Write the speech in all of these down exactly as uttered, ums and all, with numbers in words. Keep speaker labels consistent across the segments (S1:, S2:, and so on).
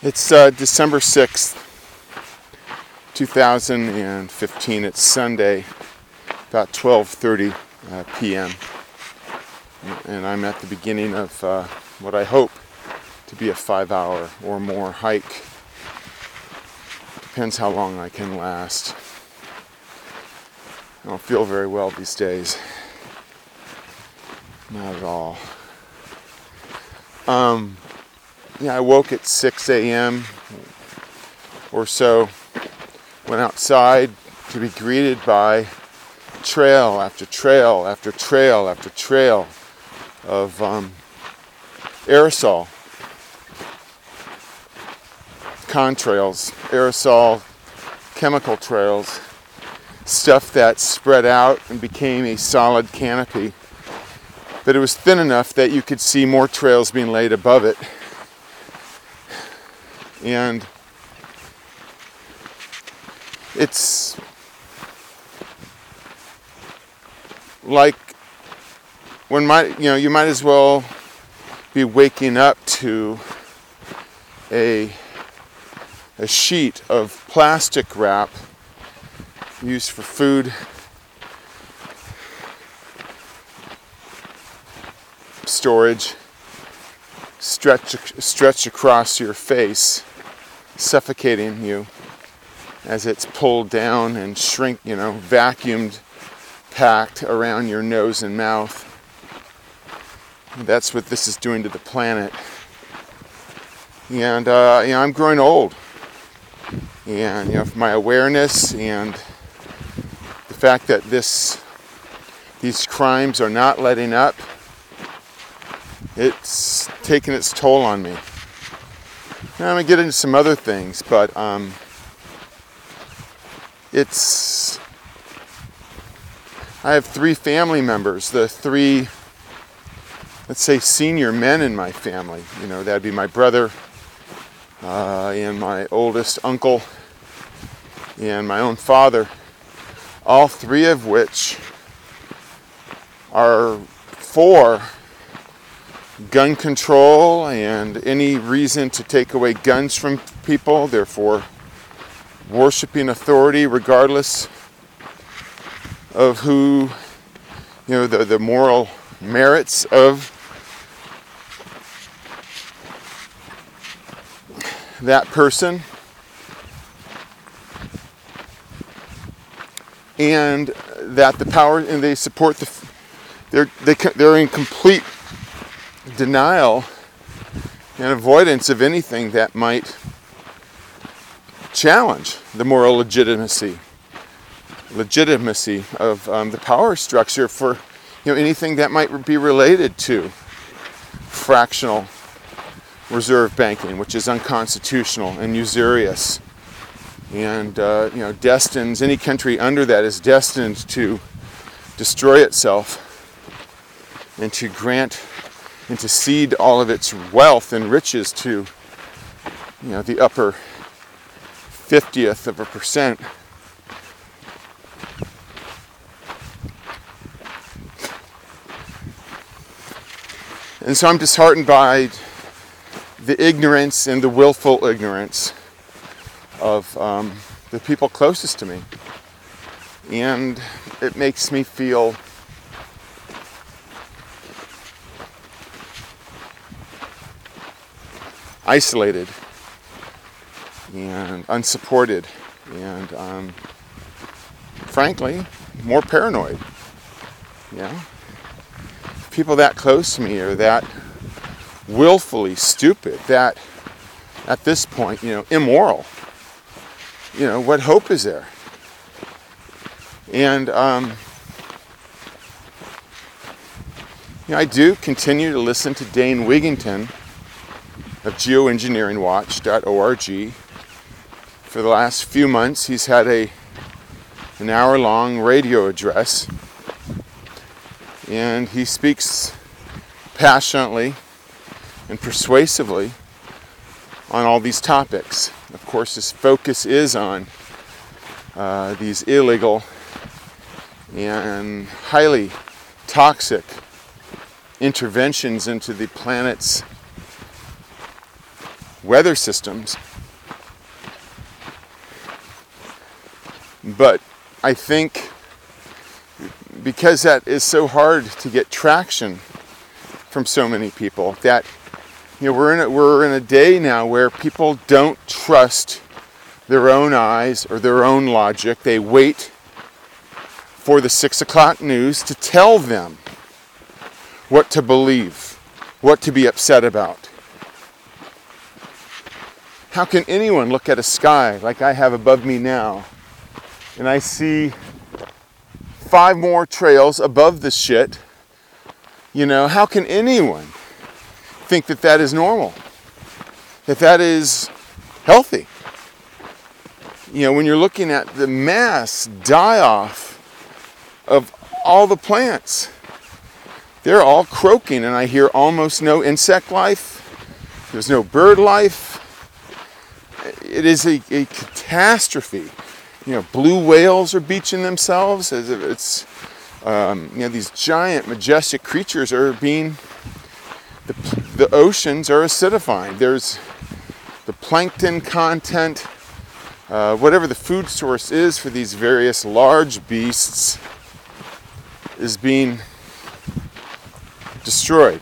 S1: It's uh, December sixth, two thousand fifteen. It's Sunday, about twelve thirty uh, p m And I'm at the beginning of uh, what I hope to be a five hour or more hike. Depends how long I can last. I don't feel very well these days. Not at all. Um, yeah, I woke at six a m or so, went outside to be greeted by trail after trail after trail after trail of um, aerosol, contrails, aerosol chemical trails, stuff that spread out and became a solid canopy. But it was thin enough that you could see more trails being laid above it. And it's like when my, you know, you might as well be waking up to a a sheet of plastic wrap used for food storage stretch stretched across your face, suffocating you as it's pulled down and shrink, you know, vacuumed, packed around your nose and mouth. That's what this is doing to the planet. And uh, you know, I'm growing old, and you know, my awareness and the fact that this these crimes are not letting up, it's taking its toll on me. Now, I'm gonna get into some other things, but um, it's. I have three family members. The three, let's say, senior men in my family. You know, that'd be my brother, uh, and my oldest uncle, and my own father. All three of which are for gun control and any reason to take away guns from people. Therefore, worshiping authority regardless of who, you know, the, the moral merits of that person. And that the power, and they support the, they're, they, they're in complete denial and avoidance of anything that might challenge the moral legitimacy legitimacy of um, the power structure for, you know, anything that might be related to fractional reserve banking, which is unconstitutional and usurious, and uh, you know, destines any country under that is destined to destroy itself and to grant and to cede all of its wealth and riches to, you know, the upper fiftieth of a percent. And so I'm disheartened by the ignorance and the willful ignorance of um, the people closest to me. And it makes me feel isolated and unsupported and um, frankly more paranoid. You know, people that close to me are that willfully stupid, that at this point, you know, immoral. You know, what hope is there? And um, you know, I do continue to listen to Dane Wigington of geoengineering watch dot org. For the last few months, he's had a an hour-long radio address, and he speaks passionately and persuasively on all these topics. Of course, his focus is on uh, these illegal and highly toxic interventions into the planet's weather systems. But I think because that is so hard to get traction from so many people, that you know we're in a, we're in a day now where people don't trust their own eyes or their own logic. They wait for the six o'clock news to tell them what to believe, what to be upset about. How can anyone look at a sky like I have above me now, and I see five more trails above the shit? You know, how can anyone think that that is normal? That that is healthy? You know, when you're looking at the mass die-off of all the plants, they're all croaking, and I hear almost no insect life. There's no bird life. It is a, a catastrophe. You know, blue whales are beaching themselves as if it's, um, you know, these giant, majestic creatures are being, the, the oceans are acidifying. There's the plankton content, uh, whatever the food source is for these various large beasts is being destroyed.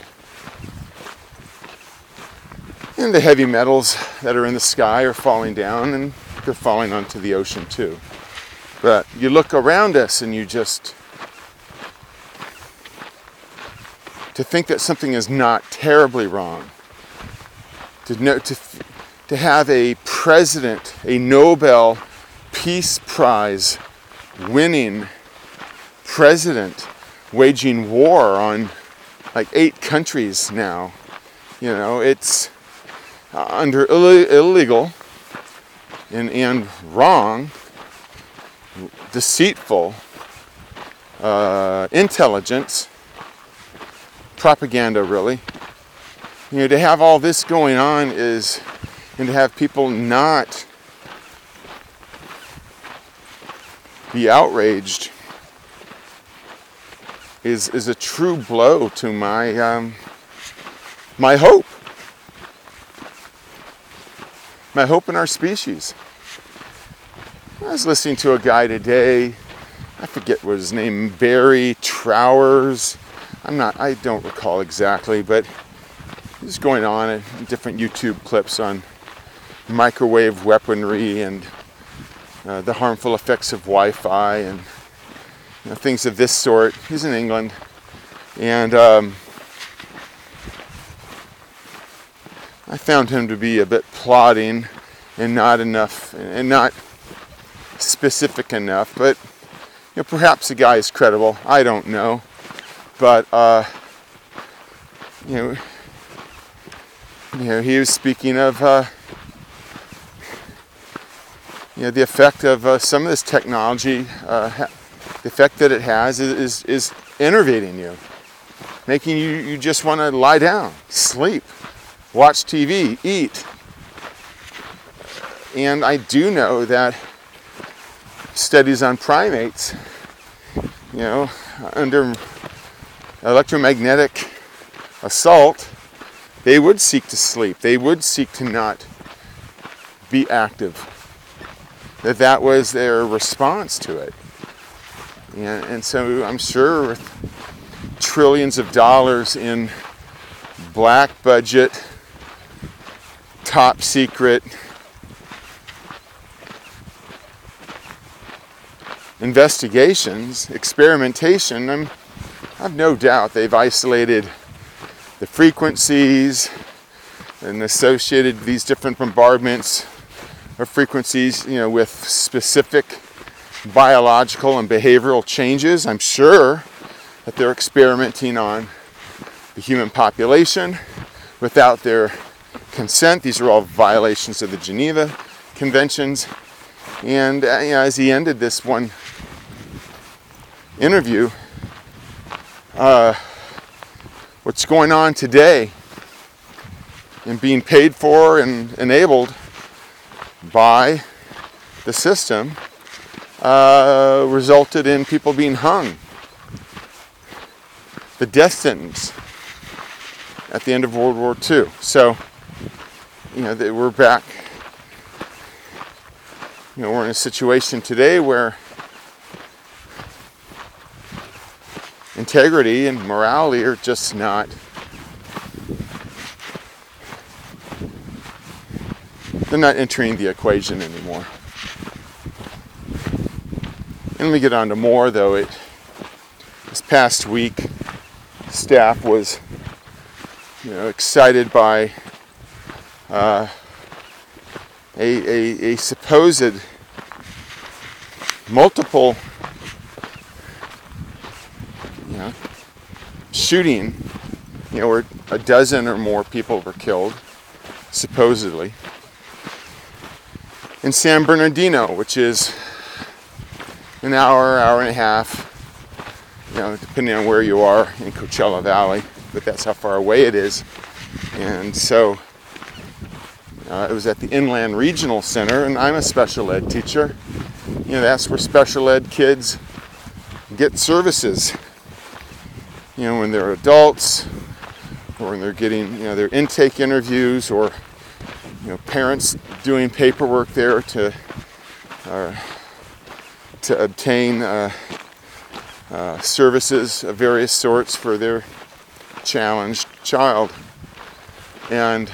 S1: And the heavy metals that are in the sky are falling down, and they're falling onto the ocean too. But you look around us and you just, to think that something is not terribly wrong, to know, to to have a president, a Nobel Peace Prize winning president waging war on like eight countries now. You know, it's uh, under Ill- illegal and, and wrong, deceitful uh, intelligence, propaganda really. You know, to have all this going on is, and to have people not be outraged is is a true blow to my um, my hope, my hope in our species. I was listening to a guy today. I forget what his name, Barry Trowers. I'm not. I don't recall exactly, but he's going on in different YouTube clips on microwave weaponry and uh, the harmful effects of Wi-Fi and you know, things of this sort. He's in England, and um, I found him to be a bit plodding and not enough, and not specific enough. But you know, perhaps the guy is credible. I don't know, but uh, you know, you know, he was speaking of uh, you know the effect of uh, some of this technology. Uh, ha- The effect that it has is, is, is enervating you, making you, you just want to lie down, sleep, watch T V, eat. And I do know that studies on primates, you know, under electromagnetic assault, they would seek to sleep. They would seek to not be active. That that was their response to it. And, and so I'm sure with trillions of dollars in black budget, top secret investigations, experimentation, I'm, I have no doubt they've isolated the frequencies and associated these different bombardments of frequencies, you know, with specific biological and behavioral changes. I'm sure that they're experimenting on the human population without their consent. These are all violations of the Geneva Conventions. And uh, you know, as he ended this one interview, uh, what's going on today and being paid for and enabled by the system Uh, resulted in people being hung. The death sentence at the end of World War Two. So, you know, that we're back, you know, we're in a situation today where integrity and morality are just not they're not entering the equation anymore. And let me get on to more, though. It this past week, staff was, you know, excited by uh, a, a a supposed multiple, you know, shooting, you know, where a dozen or more people were killed, supposedly, in San Bernardino, which is an hour, hour and a half, you know, depending on where you are in Coachella Valley, but that's how far away it is. And so uh, it was at the Inland Regional Center, and I'm a special ed teacher. You know, that's where special ed kids get services. You know, when they're adults, or when they're getting, you know, their intake interviews, or, you know, parents doing paperwork there to uh, to obtain uh, uh, services of various sorts for their challenged child. And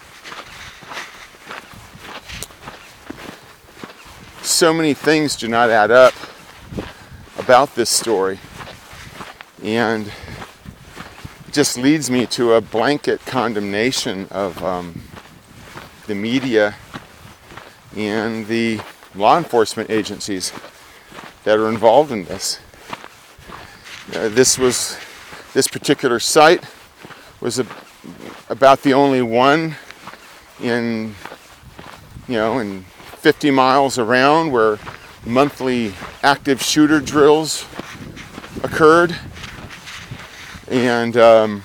S1: so many things do not add up about this story, and it just leads me to a blanket condemnation of um, the media and the law enforcement agencies that are involved in this. Uh, this was, this particular site was a, about the only one in, you know, in fifty miles around where monthly active shooter drills occurred. And, um,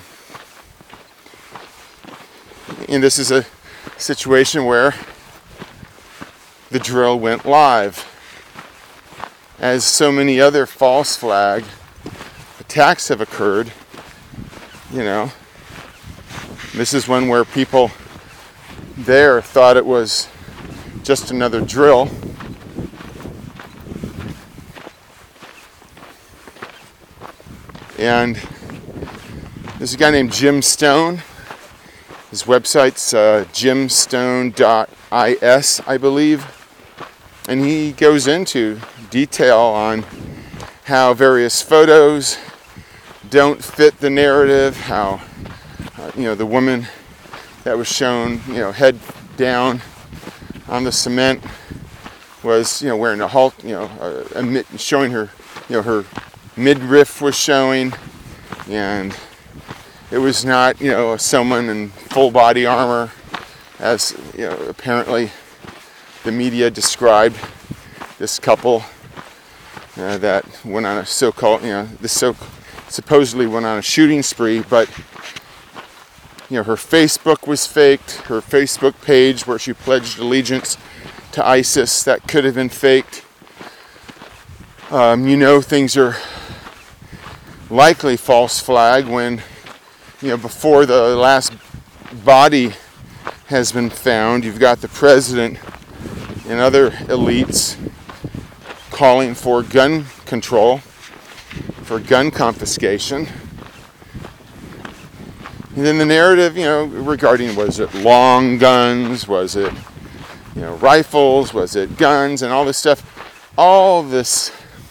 S1: and this is a situation where the drill went live. As so many other false flag attacks have occurred, you know, this is one where people there thought it was just another drill. And there's a guy named Jim Stone. His website's uh, jim stone dot is, I believe. And he goes into detail on how various photos don't fit the narrative, how, uh, you know, the woman that was shown, you know, head down on the cement was, you know, wearing a halt, you know, a, a mid, showing her, you know, her midriff was showing, and it was not, you know, someone in full body armor, as, you know, apparently the media described this couple uh, that went on a so-called, you know, this so supposedly went on a shooting spree, but, you know, her Facebook was faked, her Facebook page where she pledged allegiance to ISIS, that could have been faked. Um, you know, things are likely false flag when, you know, before the last body has been found, you've got the president and other elites calling for gun control, for gun confiscation. And then the narrative, you know, regarding, was it long guns, was it, you know, rifles, was it guns, and all this stuff, all this,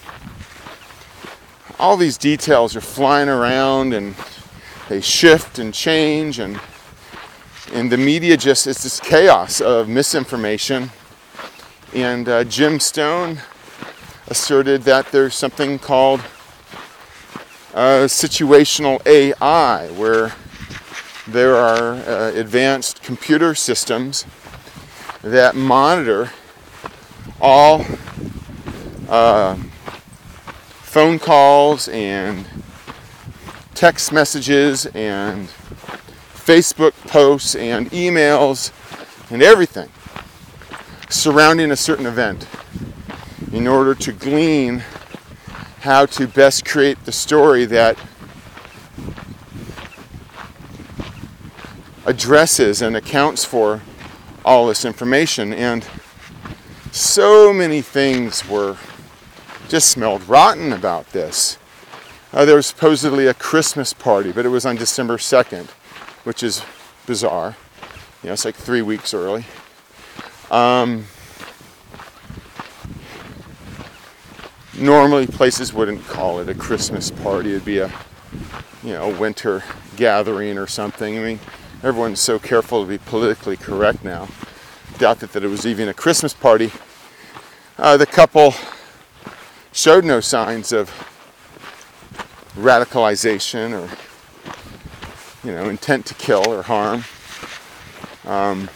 S1: all these details are flying around, and they shift and change, and and the media just, it's this chaos of misinformation. And uh, Jim Stone asserted that there's something called uh, situational A I, where there are uh, advanced computer systems that monitor all uh, phone calls and text messages and Facebook posts and emails and everything surrounding a certain event, in order to glean how to best create the story that addresses and accounts for all this information. And so many things were just smelled rotten about this. Uh, there was supposedly a Christmas party, but it was on December second, which is bizarre. You know, it's like three weeks early. Um, normally places wouldn't call it a Christmas party. It'd be a, you know, winter gathering or something. I mean, everyone's so careful to be politically correct now. Doubt that, that it was even a Christmas party. Uh, the couple showed no signs of radicalization or, you know, intent to kill or harm. Um,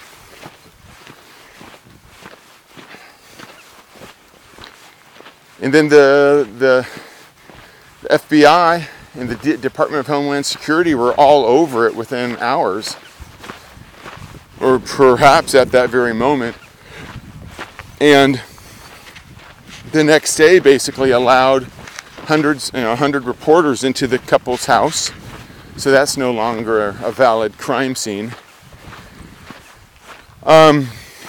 S1: and then the, the the F B I and the D- Department of Homeland Security were all over it within hours, or perhaps at that very moment. And the next day basically allowed hundreds, you know, one hundred reporters into the couple's house. So that's no longer a valid crime scene. Um,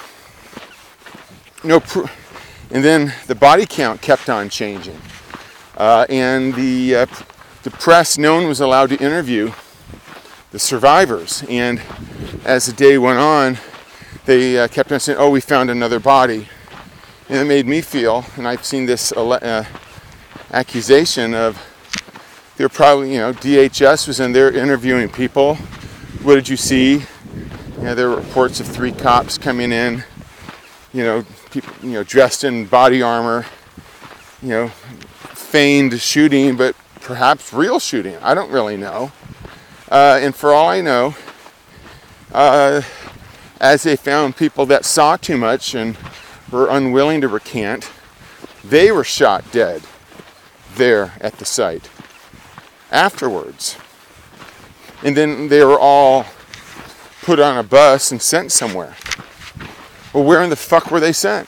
S1: no, pr- and then the body count kept on changing. Uh, and the, uh, the press, no one was allowed to interview the survivors. And as the day went on, they uh, kept on saying, oh, we found another body. And it made me feel, and I've seen this uh, accusation of, they're probably, you know, D H S was in there interviewing people. What did you see? You know, there were reports of three cops coming in, you know, people, you know, dressed in body armor, you know, feigned shooting, but perhaps real shooting. I don't really know. Uh, and for all I know, uh, as they found people that saw too much and were unwilling to recant, they were shot dead there at the site afterwards. And then they were all put on a bus and sent somewhere. Well, where in the fuck were they sent?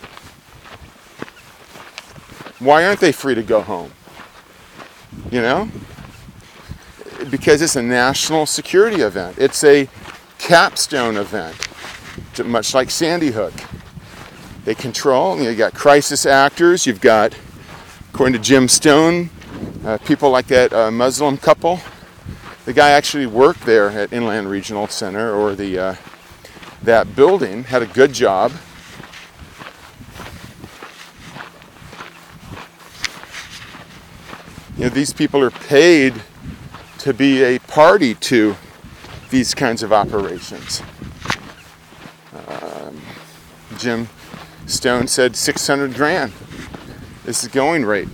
S1: Why aren't they free to go home? You know? Because it's a national security event. It's a capstone event, much like Sandy Hook. They control, you know, you got crisis actors, you've got, according to Jim Stone, uh, people like that uh, Muslim couple. The guy actually worked there at Inland Regional Center, or the uh, that building, had a good job. You know, these people are paid to be a party to these kinds of operations. Um, Jim Stone said six hundred grand is the going rate.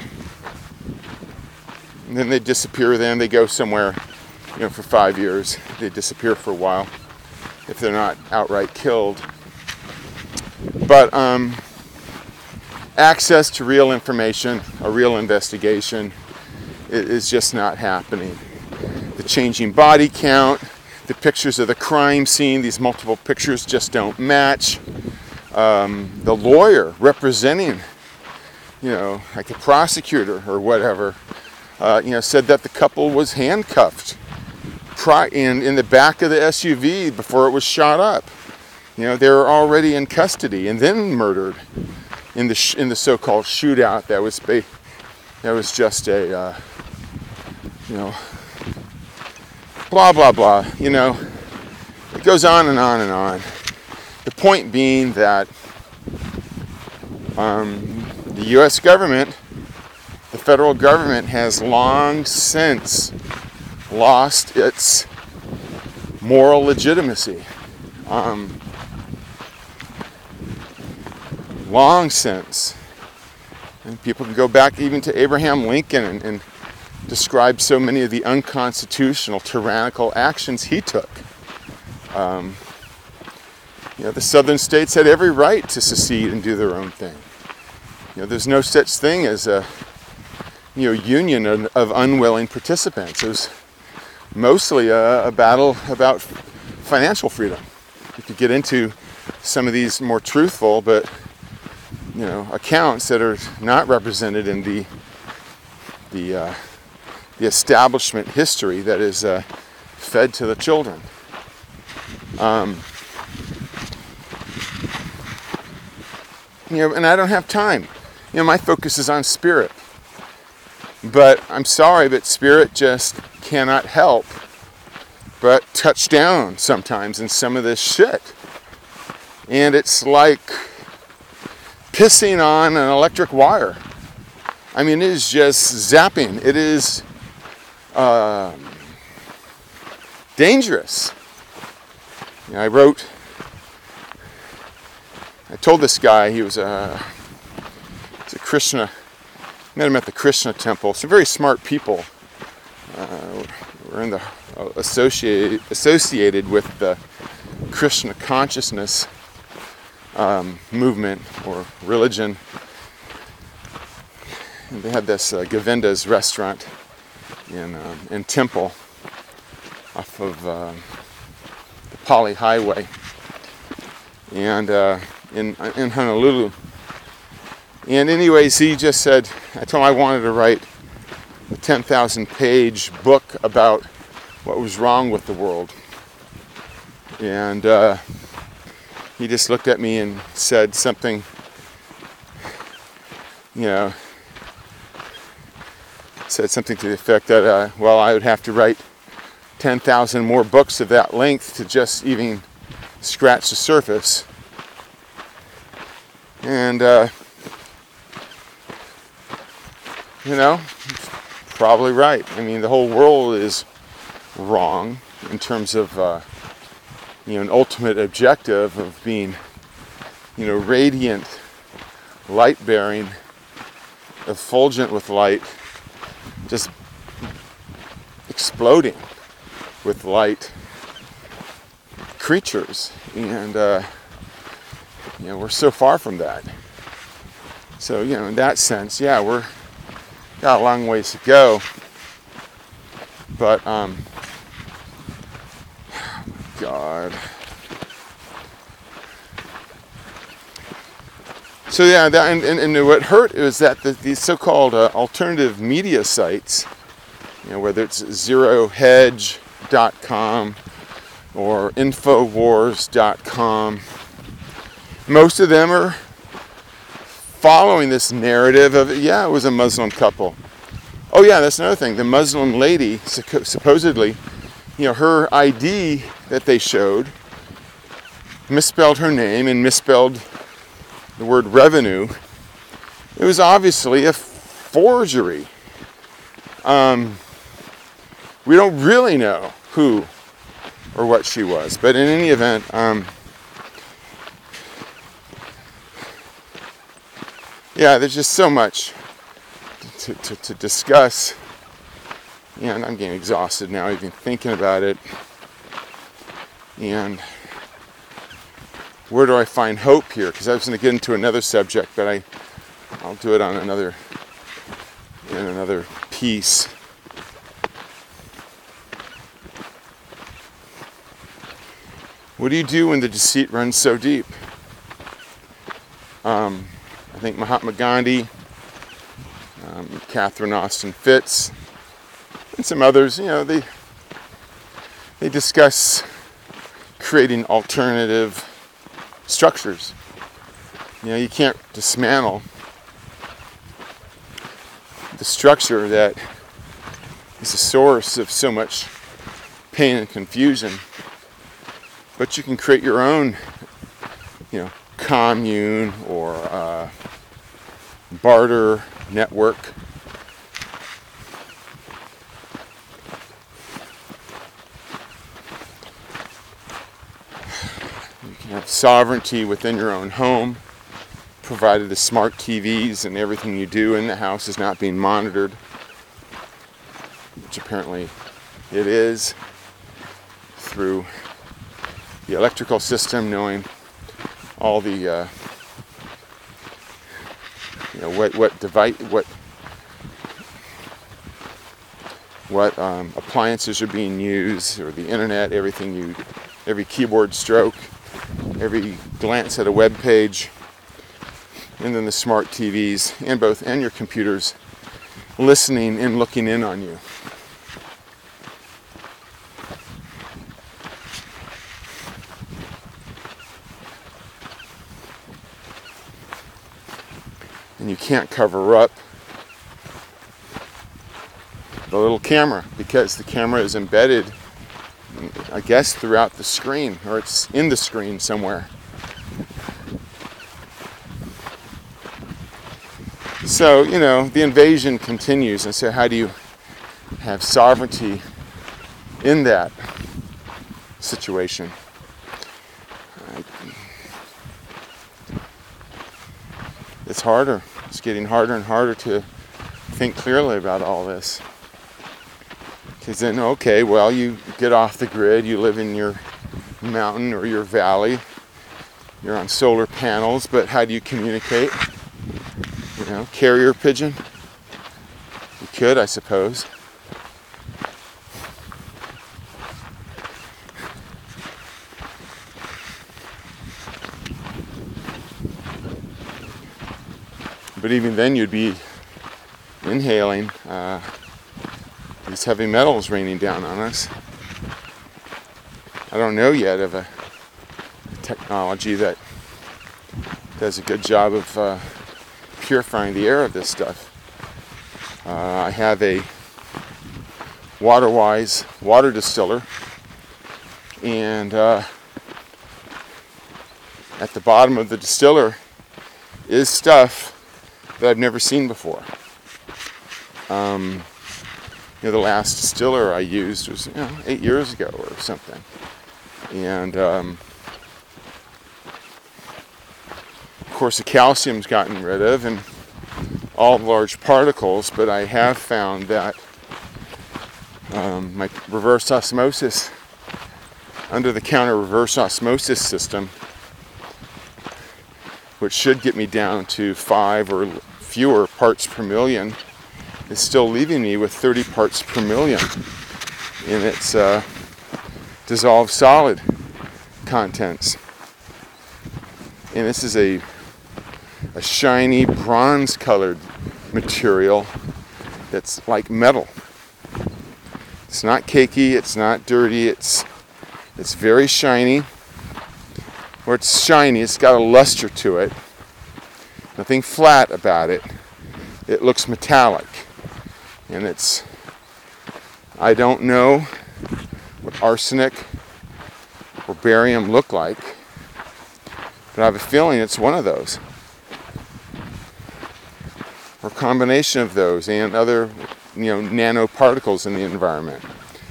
S1: And then they disappear, then they go somewhere, you know, for five years. They disappear for a while if they're not outright killed. But um, access to real information, a real investigation, is just not happening. The changing body count, the pictures of the crime scene, these multiple pictures just don't match. Um, the lawyer representing, you know, like the prosecutor or whatever, uh, you know, said that the couple was handcuffed pri- in, in the back of the S U V before it was shot up. You know, they were already in custody and then murdered in the sh- in the so-called shootout that was ba- that was just a, uh, you know, blah, blah, blah. You know, it goes on and on and on. The point being that um, the U S government, the federal government, has long since lost its moral legitimacy. Um, long since. And people can go back even to Abraham Lincoln and, and describe so many of the unconstitutional, tyrannical actions he took. Um, you know, the southern states had every right to secede and do their own thing. You know, there's no such thing as a, you know, union of, of unwilling participants. It was mostly a, a battle about financial freedom. You could get into some of these more truthful, but, you know, accounts that are not represented in the the uh, the establishment history that is uh, fed to the children. Um, You know, and I don't have time. You know, my focus is on spirit. But I'm sorry, but spirit just cannot help but touch down sometimes in some of this shit. And it's like pissing on an electric wire. I mean, it is just zapping. It is uh, dangerous. You know, I wrote, I told this guy, he was a, he's a Krishna, met him at the Krishna temple. Some very smart people uh, were in the uh, associated associated with the Krishna consciousness um, movement or religion. And they had this uh, Govinda's restaurant in um, in Temple off of uh, the Pali Highway, and uh, in in Honolulu. And anyways, he just said, I told him I wanted to write a ten thousand page book about what was wrong with the world. And uh, he just looked at me and said something, you know, said something to the effect that, uh, well, I would have to write ten thousand more books of that length to just even scratch the surface. And, uh, you know, probably right. I mean, the whole world is wrong in terms of, uh, you know, an ultimate objective of being, you know, radiant, light-bearing, effulgent with light, just exploding with light creatures. And, uh, you know, we're so far from that. So, you know, in that sense, yeah, we're got a long ways to go. But, um, God. So yeah, that, and, and, and what hurt is that the, these so-called uh, alternative media sites, you know, whether it's zero hedge dot com or infowars dot com, most of them are following this narrative of, yeah, it was a Muslim couple. Oh yeah, that's another thing. The Muslim lady, supposedly, you know, her I D that they showed misspelled her name and misspelled the word revenue. It was obviously a forgery. Um, we don't really know who or what she was, but in any event, um, yeah, there's just so much to, to, to discuss. Yeah, and I'm getting exhausted now even thinking about it. And where do I find hope here? Because I was going to get into another subject, but I, I'll do it on another, in another piece. What do you do when the deceit runs so deep? Um, I think Mahatma Gandhi, um, Catherine Austin Fitts, and some others, you know, they they discuss creating alternative structures. You know, you can't dismantle the structure that is the source of so much pain and confusion, but you can create your own, you know, commune or uh, barter network. You can have sovereignty within your own home, provided the smart T Vs and everything you do in the house is not being monitored, which apparently it is, through the electrical system, knowing all the uh, you know what what device what what um, appliances are being used, or the internet, everything you, every keyboard stroke, every glance at a web page, and then the smart T Vs and both and your computers listening and looking in on you. and you can't cover up the little camera because the camera is embedded, I guess, throughout the screen, or it's in the screen somewhere. So, you know, the invasion continues, and so how do you have sovereignty in that situation? It's harder. It's getting harder and harder to think clearly about all this. Because then, okay, well, you get off the grid, you live in your mountain or your valley, you're on solar panels, but how do you communicate? You know, carrier pigeon? You could, I suppose. But even then you'd be inhaling uh, these heavy metals raining down on us. I don't know yet of a technology that does a good job of uh, purifying the air of this stuff. Uh, I have a Waterwise water distiller, and uh, at the bottom of the distiller is stuff that I've never seen before. Um, you know, the last distiller I used was, you know, eight years ago or something. And, um, of course, the calcium's gotten rid of and all large particles, but I have found that um, my reverse osmosis, under-the-counter reverse osmosis system, which should get me down to five or fewer parts per million, is still leaving me with thirty parts per million in its uh, dissolved solid contents. And this is a, a shiny bronze-colored material that's like metal. It's not cakey, it's not dirty, it's it's very shiny. Where it's shiny, it's got a luster to it. Nothing flat about it. It looks metallic. And it's, I don't know what arsenic or barium look like, but I have a feeling it's one of those. Or a combination of those and other, you know, nanoparticles in the environment.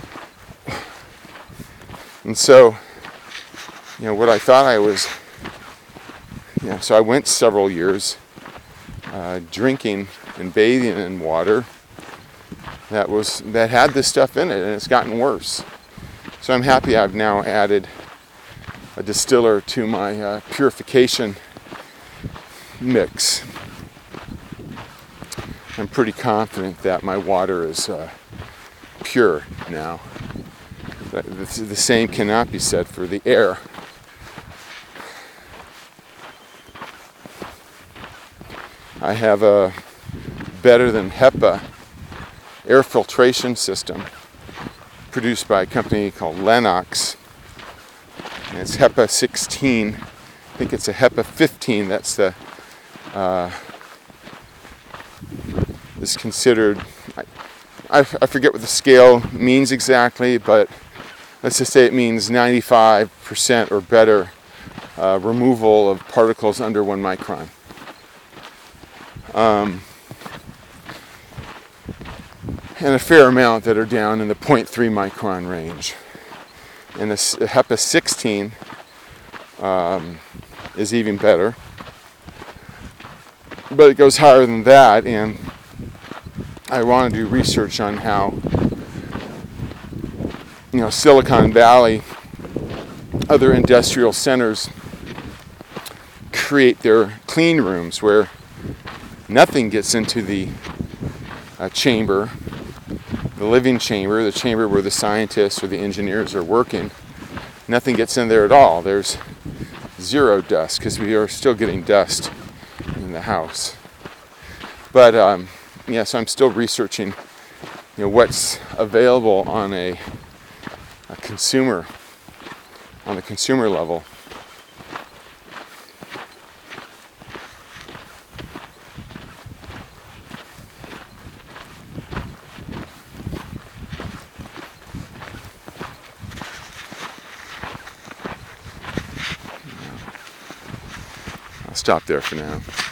S1: And so, you know, what I thought I was, you know, so I went several years uh, drinking and bathing in water that was that had this stuff in it, and it's gotten worse. So I'm happy I've now added a distiller to my uh, purification mix. I'm pretty confident that my water is uh, pure now. But the same cannot be said for the air. I have a better than HEPA air filtration system produced by a company called Lennox. And it's HEPA sixteen. I think it's a HEPA fifteen. That's the uh, is considered. I, I forget what the scale means exactly, but let's just say it means ninety-five percent or better uh, removal of particles under one micron. Um, and a fair amount that are down in the zero point three micron range. And the HEPA sixteen um, is even better. But it goes higher than that, and I want to do research on how, you know, Silicon Valley, other industrial centers create their clean rooms where nothing gets into the uh, chamber, the living chamber, the chamber where the scientists or the engineers are working. Nothing gets in there at all. There's zero dust because we are still getting dust in the house. But um, yeah, so I'm still researching, you know, what's available on a, a consumer, on the consumer level. stop there for now.